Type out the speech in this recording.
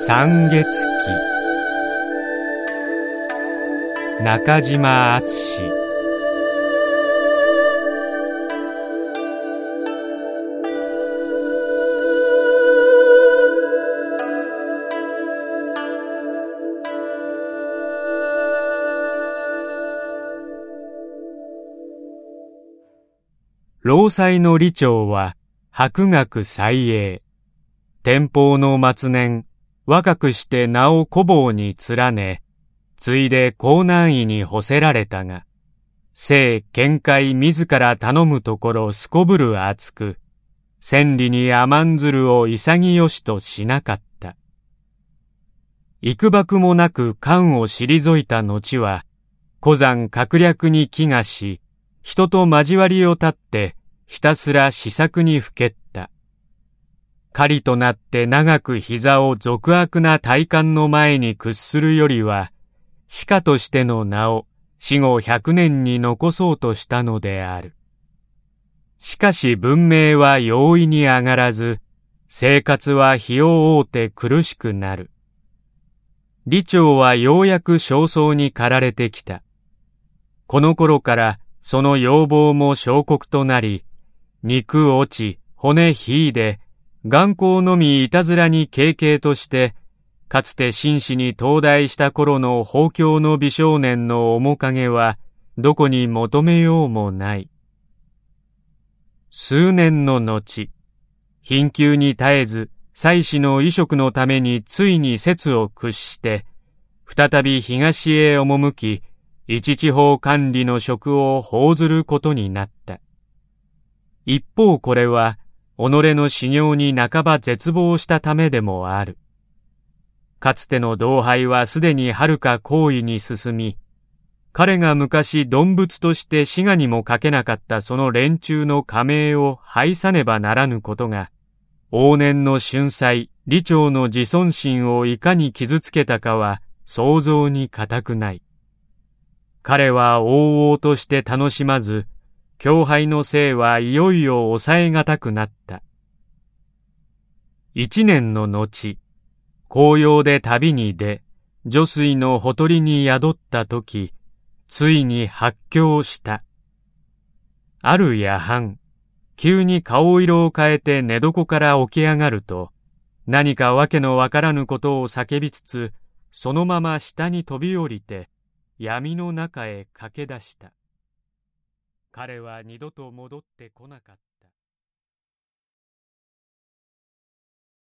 三月期、中島敦。老妻の李朝は博学才英。天保の末年、若くして名を古房に連ね、ついで江南医に干せられたが、聖見解自ら頼むところすこぶる厚く、千里に甘んずるを潔しとしなかった。幾幕もなく官を退いた後は、古山閣略に帰がし、人と交わりを立って、ひたすら思索にふけった。狩りとなって長く膝を俗悪な体感の前に屈するよりは、士家としての名を死後100年に残そうとしたのである。しかし文明は容易に上がらず、生活は日を追うて苦しくなる。李朝はようやく焦燥に駆られてきた。この頃からその要望も小国となり、肉落ち、骨ひいで、眼光のみいたずらに軽々として、かつて紳士に東大した頃の豊教の美少年の面影は、どこに求めようもない。数年の後、貧窮に絶えず、妻子の衣食のためについに節を屈して、再び東へ赴き、一地方管理の職を報ずることになった。一方これは、己の修行に半ば絶望したためでもある。かつての同輩はすでに遥か高位に進み、彼が昔鈍物として滋賀にもかけなかったその連中の加盟を廃さねばならぬことが、往年の俊才、李朝の自尊心をいかに傷つけたかは想像に難くない。彼は往々として楽しまず、強敗のせいはいよいよ抑えがたくなった。一年の後、紅葉で旅に出、女水のほとりに宿ったとき、ついに発狂した。ある夜半、急に顔色を変えて寝床から起き上がると、何かわけのわからぬことを叫びつつ、そのまま下に飛び降りて、闇の中へ駆け出した。彼は二度と戻ってこなかった。